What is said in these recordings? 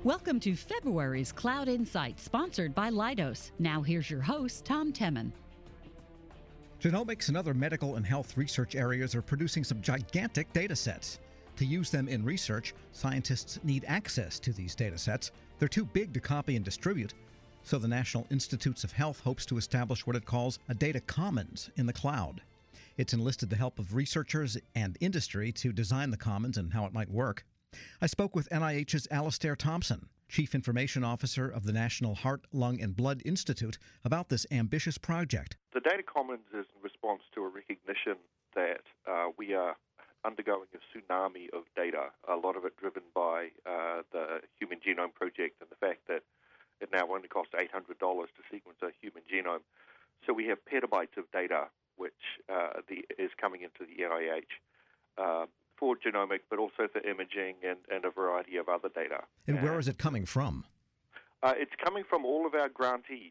Welcome to February's Cloud Insight, sponsored by Leidos. Now here's your host, Tom Temin. Genomics and other medical and health research areas are producing some gigantic data sets. To use them in research, scientists need access to these data sets. They're too big to copy and distribute, so the National Institutes of Health hopes to establish what it calls a data commons in the cloud. It's enlisted the help of researchers and industry to design the commons and how it might work. I spoke with NIH's Alastair Thompson, Chief Information Officer of the National Heart, Lung and Blood Institute, about this ambitious project. The Data Commons is in response to a recognition that we are undergoing a tsunami of data, a lot of it driven by the Human Genome Project and the fact that it now only costs $800 to sequence a human genome. So we have petabytes of data which is coming into the NIH. For genomic, but also for imaging and a variety of other data. And where is it coming from? It's coming from all of our grantees.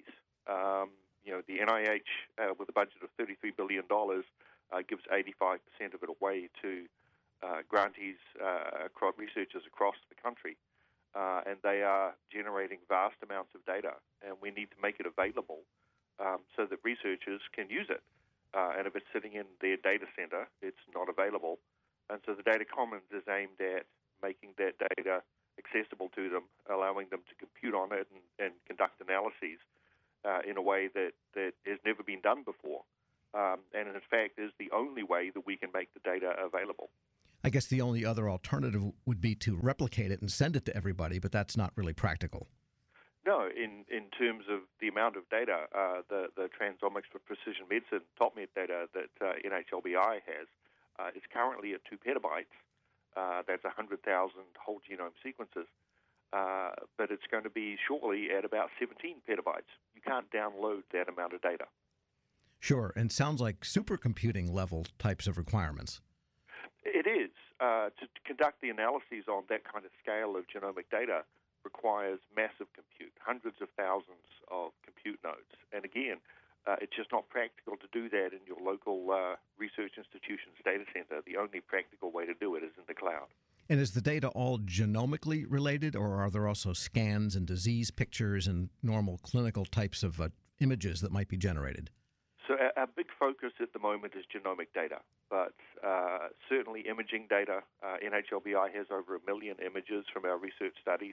The NIH, with a budget of $33 billion, gives 85% of it away to grantees, researchers across the country. And they are generating vast amounts of data, and we need to make it available so that researchers can use it. And if it's sitting in their data center, it's not available. And so the Data Commons is aimed at making that data accessible to them, allowing them to compute on it and conduct analyses in a way that has never been done before. And in fact is the only way that we can make the data available. I guess the only other alternative would be to replicate it and send it to everybody, but that's not really practical. No, in terms of the amount of data, the Transomics for Precision Medicine TopMed data that NHLBI has, is currently at 2 petabytes. That's 100,000 whole genome sequences. But it's going to be shortly at about 17 petabytes. You can't download that amount of data. Sure, and sounds like supercomputing level types of requirements. It is. To conduct the analyses on that kind of scale of genomic data requires massive compute, hundreds of thousands of compute nodes. And again, it's just not practical to do that in your local research institution's data center. The only practical way to do it is in the cloud. And is the data all genomically related, or are there also scans and disease pictures and normal clinical types of images that might be generated? So our big focus at the moment is genomic data, but certainly imaging data. NHLBI has over 1 million images from our research studies.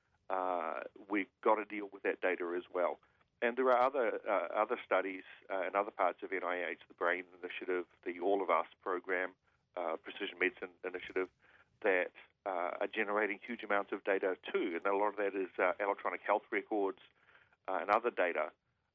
We've got to deal with that data as well. And there are other studies in other parts of NIH, the BRAIN Initiative, the All of Us program, Precision Medicine Initiative, that are generating huge amounts of data too. And a lot of that is electronic health records and other data.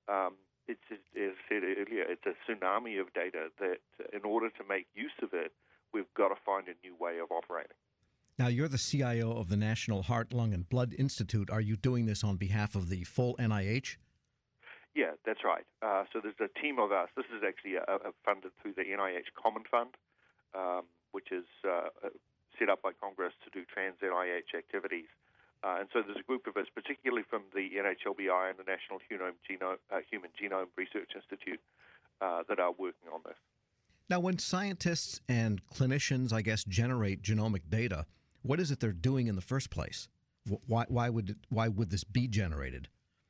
As I said earlier, it's a tsunami of data that in order to make use of it, we've got to find a new way of operating. Now, you're the CIO of the National Heart, Lung and Blood Institute. Are you doing this on behalf of the full NIH? Yeah, that's right. So there's a team of us. This is actually funded through the NIH Common Fund, which is set up by Congress to do trans-NIH activities. And so there's a group of us, particularly from the NHLBI and the National Human Genome Research Institute, that are working on this. Now, when scientists and clinicians, I guess, generate genomic data, what is it they're doing in the first place? Why would this be generated?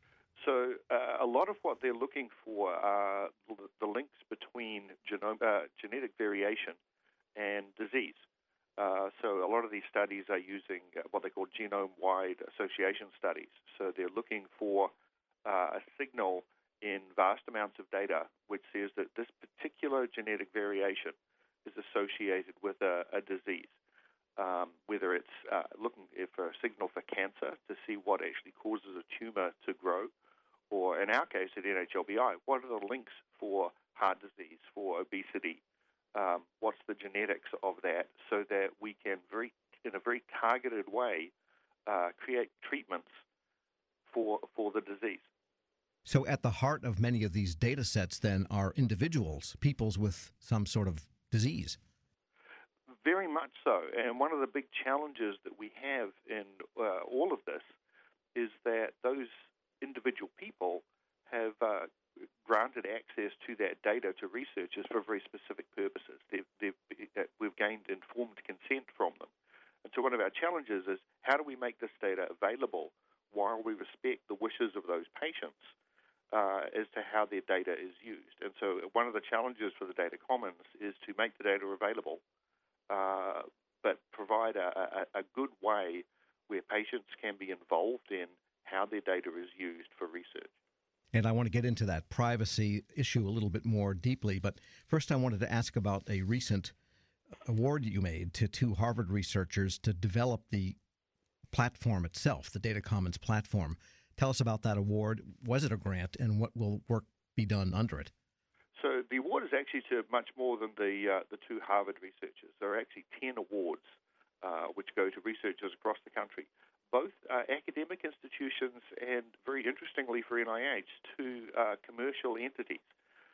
So a lot of what they're looking for are the links between genetic variation and disease. So a lot of these studies are using what they call genome-wide association studies. So they're looking for a signal in vast amounts of data which says that this particular genetic variation is associated with a disease. Whether it's looking for a signal for cancer to see what actually causes a tumor to grow, or in our case at NHLBI, what are the links for heart disease, for obesity? What's the genetics of that, so that we can, in a very targeted way, create treatments for the disease. So at the heart of many of these data sets, then, are individuals, peoples with some sort of disease. Very much so. And one of the big challenges that we have in all of this is that those individual people have granted access to that data to researchers for very specific purposes. We've gained informed consent from them. And so one of our challenges is how do we make this data available while we respect the wishes of those patients as to how their data is used? And so one of the challenges for the data commons is to make the data available, but provide a good way where patients can be involved in how their data is used for research. And I want to get into that privacy issue a little bit more deeply. But first, I wanted to ask about a recent award you made to two Harvard researchers to develop the platform itself, the Data Commons platform. Tell us about that award. Was it a grant, and what will work be done under it? So the award is actually to much more than the two Harvard researchers. There are actually 10 awards which go to researchers across the country, both academic institutions and, very interestingly for NIH, to commercial entities.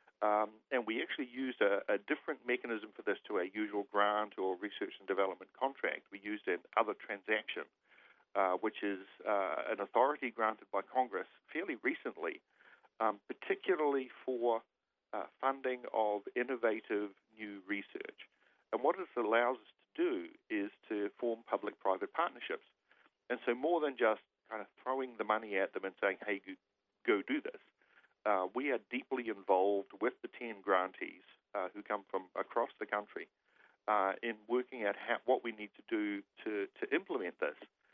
And we actually used a different mechanism for this to our usual grant or research and development contract. We used an other transaction, which is an authority granted by Congress fairly recently, particularly for funding of innovative new research. And what this allows us to do is to form public-private partnerships. And so more than just kind of throwing the money at them and saying, hey, go do this, we are deeply involved with the 10 grantees who come from across the country in working out what we need to do to implement this.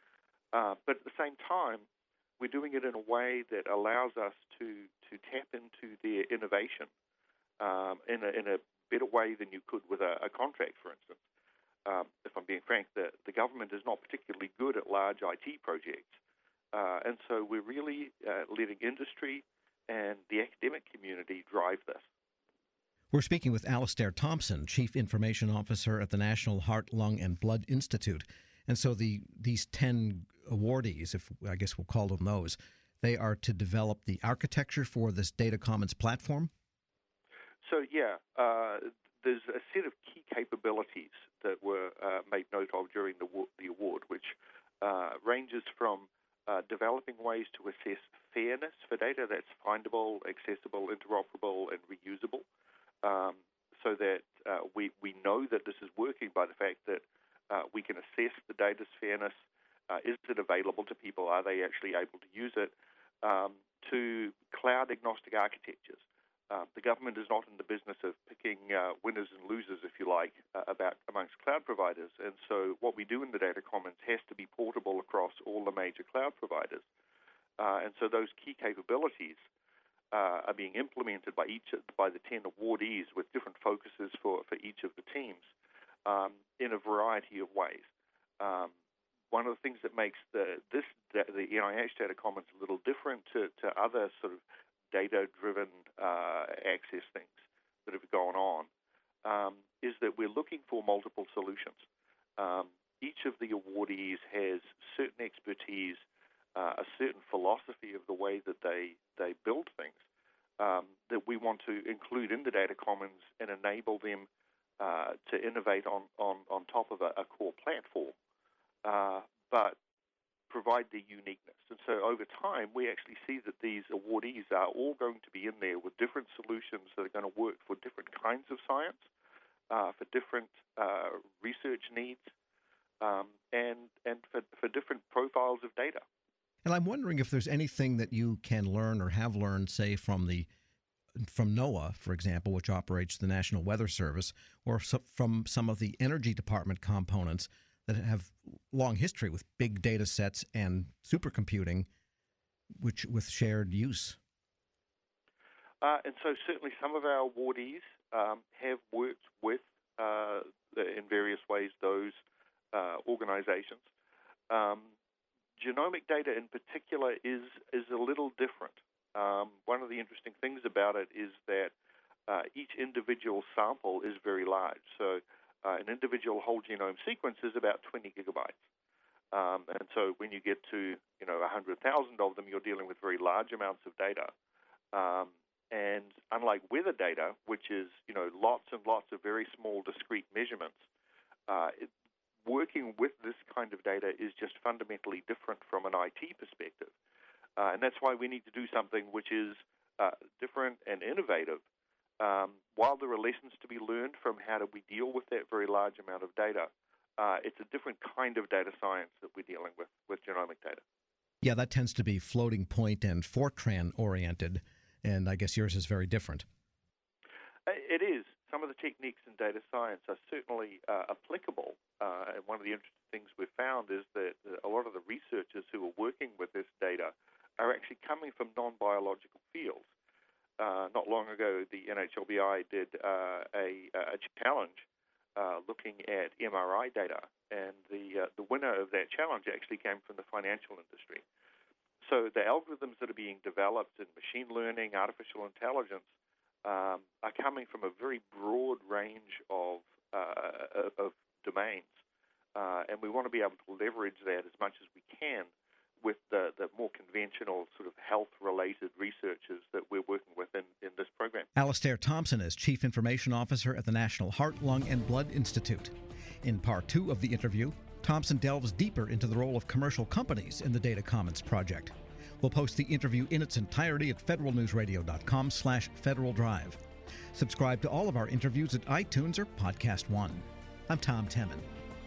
But at the same time, we're doing it in a way that allows us to tap into their innovation in a better way than you could with a contract, for instance. If I'm being frank, the government is not particularly good at large IT projects. And so we're really letting industry and the academic community drive this. We're speaking with Alastair Thompson, Chief Information Officer at the National Heart, Lung, and Blood Institute. And so these 10 awardees, if I guess we'll call them those, they are to develop the architecture for this Data Commons platform? So, there's a set of key capabilities that were made note of during the award, which ranges from developing ways to assess fairness for data that's findable, accessible, interoperable, and reusable, so that we know that this is working by the fact that we can assess the data's fairness. Is it available to people? Are they actually able to use it? To cloud-agnostic architectures. The government is not in the business of picking winners and losers, if you like, amongst cloud providers. And so what we do in the Data Commons has to be portable across all the major cloud providers. And so those key capabilities are being implemented by the 10 awardees with different focuses for each of the teams in a variety of ways. One of the things that makes the NIH Data Commons a little different to other sort of data-driven access things that have gone on is that we're looking for multiple solutions. Each of the awardees has certain expertise, a certain philosophy of the way that they build things that we want to include in the Data Commons and enable them to innovate on top of a core platform, but provide their uniqueness. And so over time, we actually see that these awardees are all going to be in there with different solutions that are going to work for different kinds of science, for different research needs, and for different profiles of data. And I'm wondering if there's anything that you can learn or have learned, say, from NOAA, for example, which operates the National Weather Service, or from some of the Energy Department components that have long history with big data sets and supercomputing, which with shared use. And so certainly some of our awardees have worked with, in various ways, those organizations. Genomic data in particular is a little different. One of the interesting things about it is that each individual sample is very large. So an individual whole genome sequence is about 20 gigabytes. And so when you get to 100,000 of them, you're dealing with very large amounts of data. And unlike weather data, which is lots and lots of very small discrete measurements, working with this kind of data is just fundamentally different from an IT perspective. And that's why we need to do something which is different and innovative. While there are lessons to be learned from how do we deal with that very large amount of data, it's a different kind of data science that we're dealing with genomic data. Yeah, that tends to be floating point and Fortran oriented, and I guess yours is very different. It is. Some of the techniques in data science are certainly applicable. And one of the interesting things we've found is that a lot of the researchers who are working with this data are actually coming from non-biological fields. Not long ago, the NHLBI did a challenge looking at MRI data, and the winner of that challenge actually came from the financial industry. So the algorithms that are being developed in machine learning, artificial intelligence, are coming from a very broad range of domains, and we want to be able to leverage that as much as we can with the more conventional sort of health-related researchers that we're working with in this program. Alastair Thompson is Chief Information Officer at the National Heart, Lung, and Blood Institute. In part 2 of the interview, Thompson delves deeper into the role of commercial companies in the Data Commons project. We'll post the interview in its entirety at federalnewsradio.com/Federal Drive. Subscribe to all of our interviews at iTunes or Podcast One. I'm Tom Temin.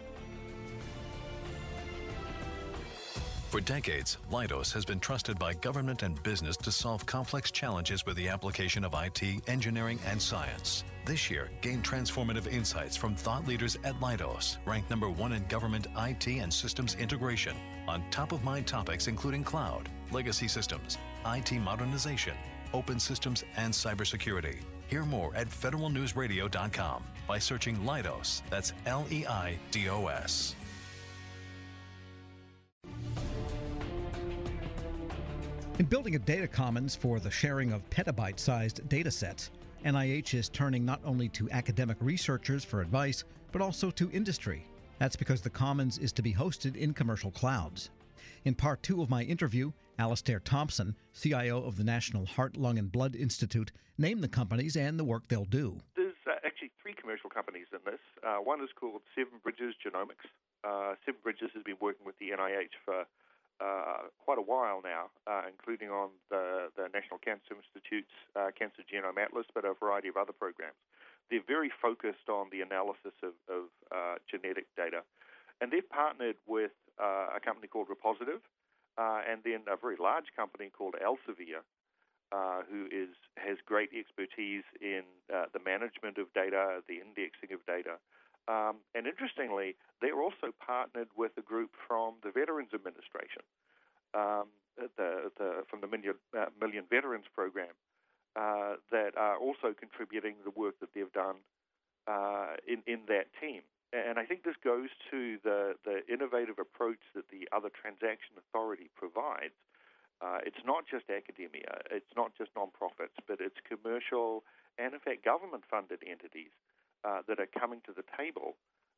For decades, Leidos has been trusted by government and business to solve complex challenges with the application of IT, engineering, and science. This year, gain transformative insights from thought leaders at Leidos, ranked #1 in government IT and systems integration, on top-of-mind topics including cloud, legacy systems, IT modernization, open systems, and cybersecurity. Hear more at federalnewsradio.com by searching Leidos. That's LEIDOS. In building a data commons for the sharing of petabyte-sized data sets, NIH is turning not only to academic researchers for advice, but also to industry. That's because the commons is to be hosted in commercial clouds. In part 2 of my interview, Alastair Thompson, CIO of the National Heart, Lung, and Blood Institute, named the companies and the work they'll do. There's actually 3 commercial companies in this. One is called Seven Bridges Genomics. Seven Bridges has been working with the NIH for quite a while now, including on the National Cancer Institute's Cancer Genome Atlas, but a variety of other programs. They're very focused on the analysis of genetic data. And they've partnered with a company called Repositive, and then a very large company called Elsevier, who has great expertise in the management of data, the indexing of data. And interestingly, they're also partnered with a group from the Veterans Administration, from the Million Veterans Program, that are also contributing the work that they've done in that team. And I think this goes to the innovative approach that the Other Transaction Authority provides. It's not just academia, it's not just nonprofits, but it's commercial and, in fact, government-funded entities that are coming to the table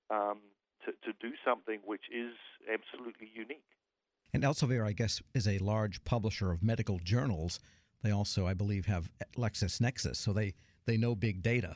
to do something which is absolutely unique. And Elsevier, I guess, is a large publisher of medical journals. They also, I believe, have LexisNexis, so they know big data.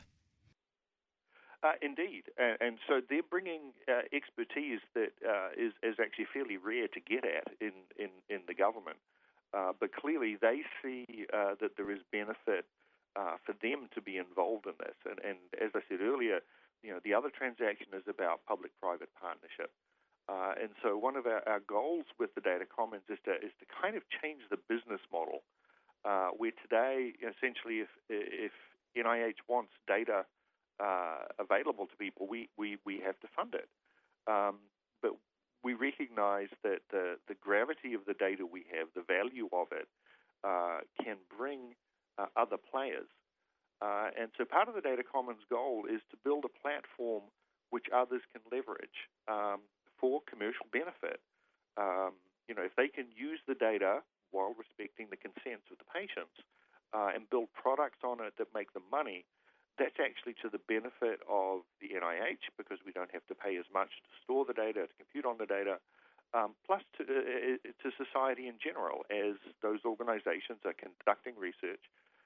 Indeed, and so they're bringing expertise that is actually fairly rare to get at in the government. But clearly, they see that there is benefit for them to be involved in this. And as I said earlier, the Other Transaction is about public-private partnership. And so one of our goals with the Data Commons is to kind of change the business model, where today, essentially, if NIH wants data available to people, we have to fund it. But we recognize that the gravity of the data we have, the value of it, can bring other players. And so part of the Data Commons goal is to build a platform which others can leverage for commercial benefit. If they can use the data while respecting the consents of the patients and build products on it that make them money, that's actually to the benefit of the NIH, because we don't have to pay as much to store the data, to compute on the data, plus to society in general, as those organizations are conducting research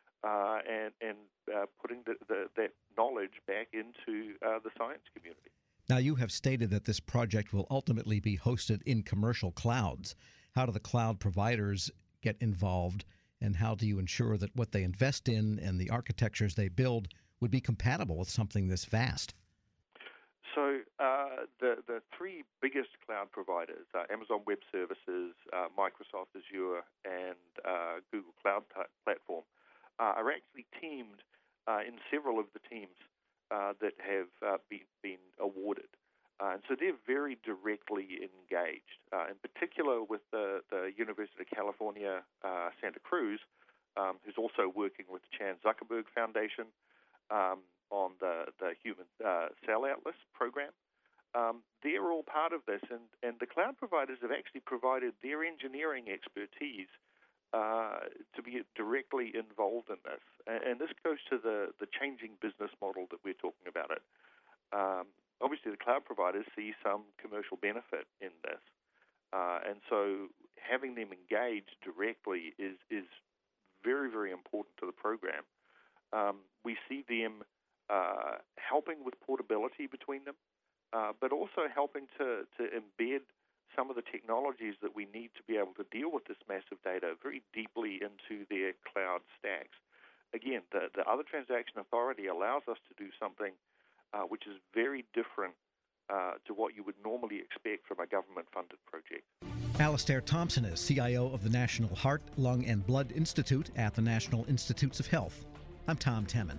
and putting that knowledge back into the science community. Now, you have stated that this project will ultimately be hosted in commercial clouds. How do the cloud providers get involved, and how do you ensure that what they invest in and the architectures they build would be compatible with something this vast? So The three biggest cloud providers, Amazon Web Services, Microsoft Azure, and Google Cloud Platform, are actually teamed in several of the teams that have been awarded. And so they're very directly engaged, in particular with the University of California, Santa Cruz, who's also working with the Chan Zuckerberg Foundation on the Human Cell Atlas program. They're all part of this, and the cloud providers have actually provided their engineering expertise to be directly involved in this. And this goes to the changing business model that we're talking about it. Obviously, the cloud providers see some commercial benefit in this. And so having them engaged directly is very, very important to the program. We see them helping with portability between them, but also helping to embed some of the technologies that we need to be able to deal with this massive data very deeply into their cloud stacks. Again, the Other Transaction Authority allows us to do something which is very different to what you would normally expect from a government-funded project. Alastair Thompson is CIO of the National Heart, Lung, and Blood Institute at the National Institutes of Health. I'm Tom Temin.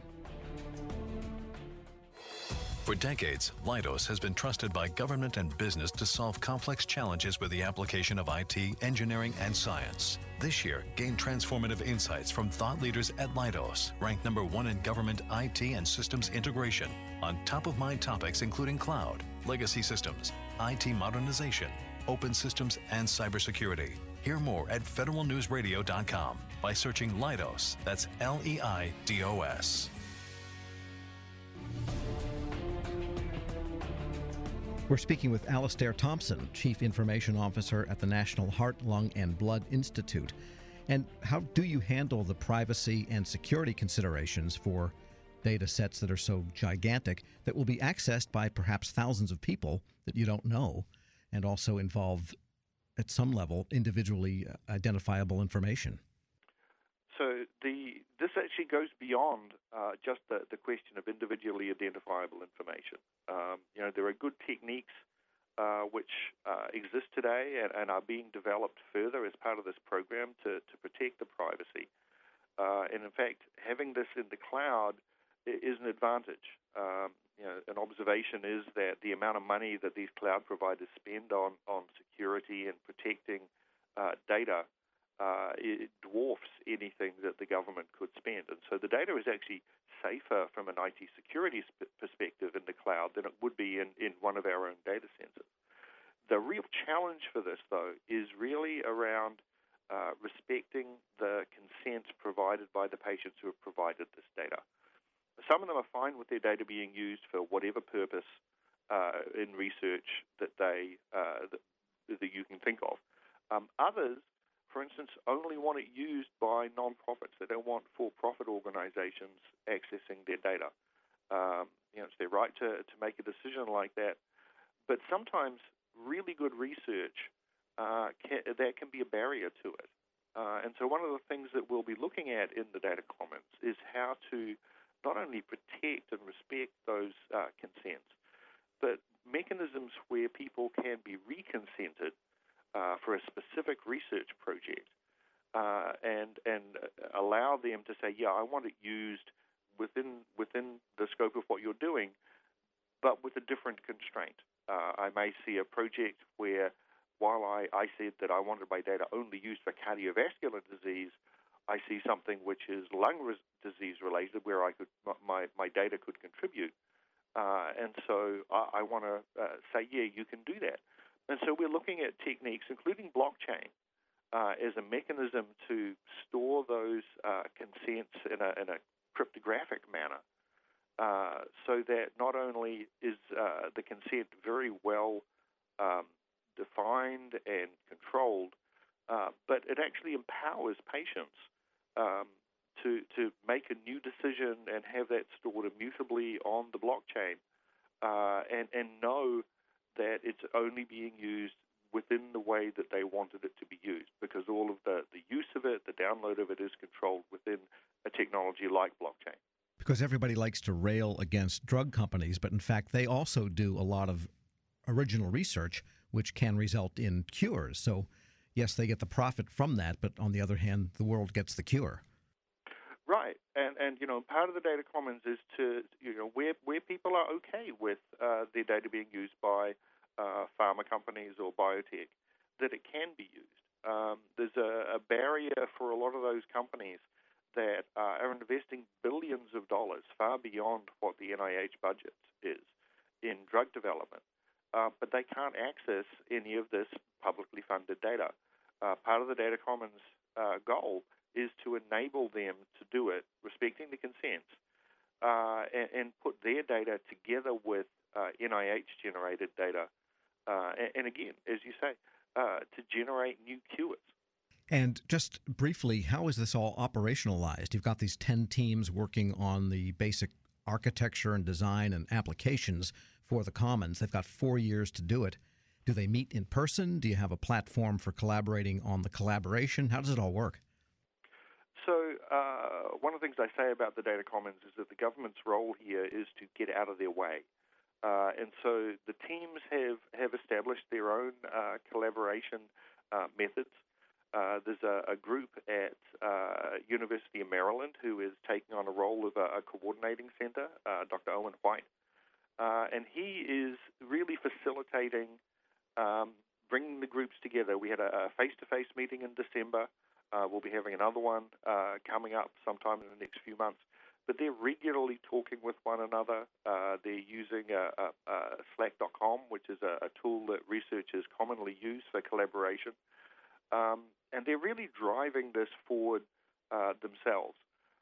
For decades, Leidos has been trusted by government and business to solve complex challenges with the application of IT, engineering, and science. This year, gain transformative insights from thought leaders at Leidos, ranked number 1 in government IT and systems integration, on top-of-mind topics including cloud, legacy systems, IT modernization, open systems, and cybersecurity. Hear more at federalnewsradio.com by searching Leidos. That's Leidos. We're speaking with Alastair Thompson, Chief Information Officer at the National Heart, Lung, and Blood Institute. And how do you handle the privacy and security considerations for data sets that are so gigantic that will be accessed by perhaps thousands of people that you don't know, and also involve, at some level, individually identifiable information? So this actually goes beyond just the question of individually identifiable information. There are good techniques which exist today and are being developed further as part of this program to protect the privacy. And in fact, having this in the cloud is an advantage. An observation is that the amount of money that these cloud providers spend on security and protecting data it dwarfs anything that the government could spend. And so the data is actually safer from an IT security perspective in the cloud than it would be in one of our own data centers. The real challenge for this, though, is really around respecting the consent provided by the patients who have provided this data. Some of them are fine with their data being used for whatever purpose in research that that you can think of. Others, for instance, only want it used by nonprofits. They don't want for-profit organizations accessing their data. It's their right to make a decision like that. But sometimes really good research, that can be a barrier to it. And so one of the things that we'll be looking at in the data commons is how to not only protect and respect those consents, but mechanisms where people can be reconsented for a specific research project and allow them to say, yeah, I want it used within the scope of what you're doing, but with a different constraint. I may see a project where while I said that I wanted my data only used for cardiovascular disease, I see something which is lung disease related where my data could contribute. And so I want to say, yeah, you can do that. And so we're looking at techniques, including blockchain, as a mechanism to store those consents in a cryptographic manner, so that not only is the consent very well defined and controlled, but it actually empowers patients to make a new decision and have that stored immutably on the blockchain, and know that it's only being used within the way that they wanted it to be used, because all of the use of it, the download of it, is controlled within a technology like blockchain. Because everybody likes to rail against drug companies, but in fact, they also do a lot of original research, which can result in cures. So, yes, they get the profit from that, but on the other hand, the world gets the cure. Right, and part of the data commons is to where people are okay with their data being used by pharma companies or biotech, that it can be used. There's a barrier for a lot of those companies that are investing billions of dollars, far beyond what the NIH budget is, in drug development, but they can't access any of this publicly funded data. Part of the data commons goal is to enable them to do it, respecting the consents, and put their data together with NIH-generated data, and again, as you say, to generate new cures. And just briefly, how is this all operationalized? You've got these 10 teams working on the basic architecture and design and applications for the Commons. They've got 4 years to do it. Do they meet in person? Do you have a platform for collaborating on the collaboration? How does it all work? So one of the things I say about the data commons is that the government's role here is to get out of their way. And so the teams have established their own collaboration methods. There's a group at University of Maryland who is taking on a role of a coordinating center, Dr. Owen White. And he is really facilitating bringing the groups together. We had a face-to-face meeting in December. We'll be having another one coming up sometime in the next few months. But they're regularly talking with one another. They're using Slack.com, which is a tool that researchers commonly use for collaboration. And they're really driving this forward themselves.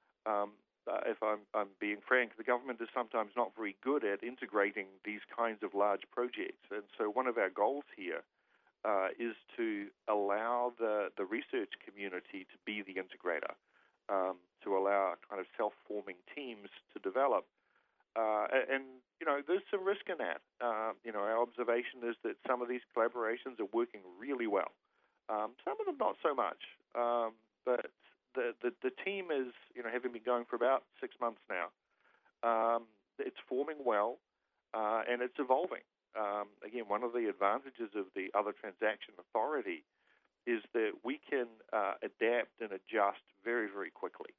If I'm being frank, the government is sometimes not very good at integrating these kinds of large projects. And so one of our goals here is to allow the research community to be the integrator, to allow kind of self-forming teams to develop. And there's some risk in that. Our observation is that some of these collaborations are working really well. Some of them not so much. But the team is, having been going for about 6 months now. It's forming well, and it's evolving. Again, one of the advantages of the other transaction authority is that we can adapt and adjust very, very quickly.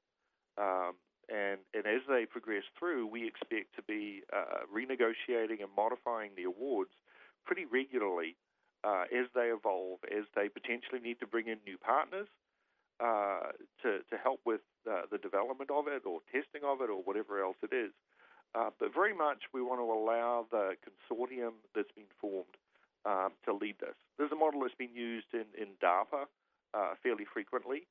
And as they progress through, we expect to be renegotiating and modifying the awards pretty regularly as they evolve, as they potentially need to bring in new partners to help with the development of it or testing of it or whatever else it is. But very much we want to allow the consortium that's been formed to lead this. There's a model that's been used in DARPA fairly frequently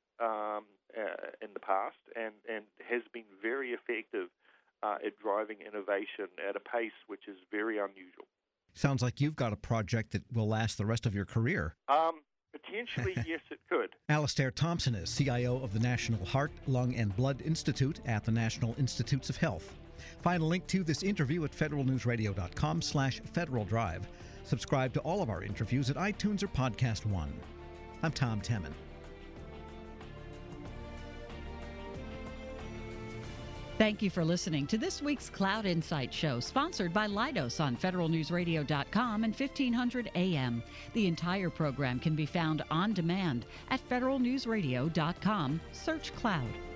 in the past and has been very effective at driving innovation at a pace which is very unusual. Sounds like you've got a project that will last the rest of your career. Potentially, yes, it could. Alastair Thompson is CIO of the National Heart, Lung, and Blood Institute at the National Institutes of Health. Find a link to this interview at federalnewsradio.com/Federal Drive. Subscribe to all of our interviews at iTunes or Podcast One. I'm Tom Temin. Thank you for listening to this week's Cloud Insight Show, sponsored by Leidos on federalnewsradio.com and 1500 AM. The entire program can be found on demand at federalnewsradio.com. Search Cloud.